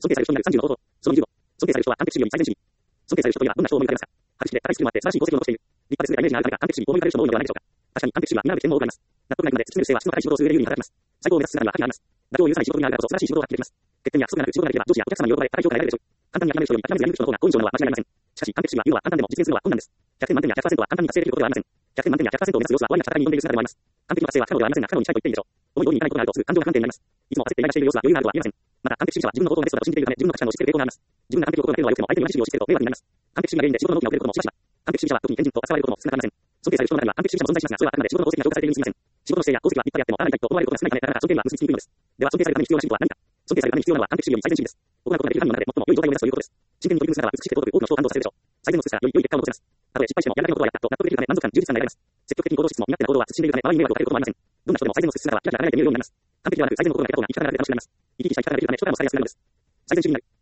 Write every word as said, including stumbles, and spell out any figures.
尊敬される人になるさんじゅうの方法。そのにじゅうご。尊敬される人は完璧主義より最善主義。尊敬される人というのはどんな人を思い浮かべますか。博識で高いスキルもあって素晴らしい功績を残している。立派で優れたイメージがあるためか完璧主義を思い浮かべる人も多いのではないでしょうか。確かに完璧主義は担うべき点も多くあります。納得がいくまで突き詰める姿勢は質の高い仕事をする上で有利に働きます。最高を目指す姿には価値があります。妥協を許さない仕事になるからこそ素晴らしい仕事を発揮できます。欠点や不足がなく仕事ができれば上司やお客様に喜ばれ高い評価が得られるでしょう。簡単に諦める人より諦めずやり抜く人の方が好印象なのは間違いありません。しかし完璧主義は言うのは簡単でも実現するのは困難です。ひゃくてん満点やひゃくパーセントは簡単に達成できることではありません。ひゃくてん満点やひゃくパーセントを目指す様子は終わりなき戦いに挑んでいる姿でもあります。完璧の達成は不可能ではありませんが不可能に近いと言っていいでしょう。思い通りにいかないことがあるとすぐ感情が不安定になります。いつも焦ってイライラしている様子は余裕があるとは言えません。また完璧主義者は自分の行動がベストだと信じているため自分の価値観を押し付ける傾向があります。自分が完璧を心がけるのは良くても相手に同じ主義を押し付けると迷惑になります。完璧主義が原因で仕事の納期が遅れることもしばしば。完璧主義者は特にエンジンと扱われることも少なくありません。尊敬される人の中には完璧主義者も存在しますが、それはあくまで仕事の功績が評価されているに過ぎません。仕事の姿勢や功績は立派であってもあらないと思われることが少ないため、なかなか尊敬には結びつきにくいのです。では尊敬されるために必要な仕事は何か。尊敬されるために必要なのは完璧主義より最善主義です。行うことができる範囲の中で最も良い状態を目指すということです。真剣に取り組む姿は美しくて尊く多くの人を感動させるでしょう。最善の尽くすからより良い結果を残せます。たとえ失敗してもやりたいことはやったと納得できるため満足感、充実感が得られます。積極的に行動しつつも身勝手な行動は慎んでいるため周りに迷惑をかけることもありません。どんな人でも最善の尽くす姿はキラキラ輝いて見えるようになります。完璧ではなく最善の心がけた方が生き方が出て楽しくなります。生き生きした生き方ができるため人からもされやすくなるのです。最善主義になる。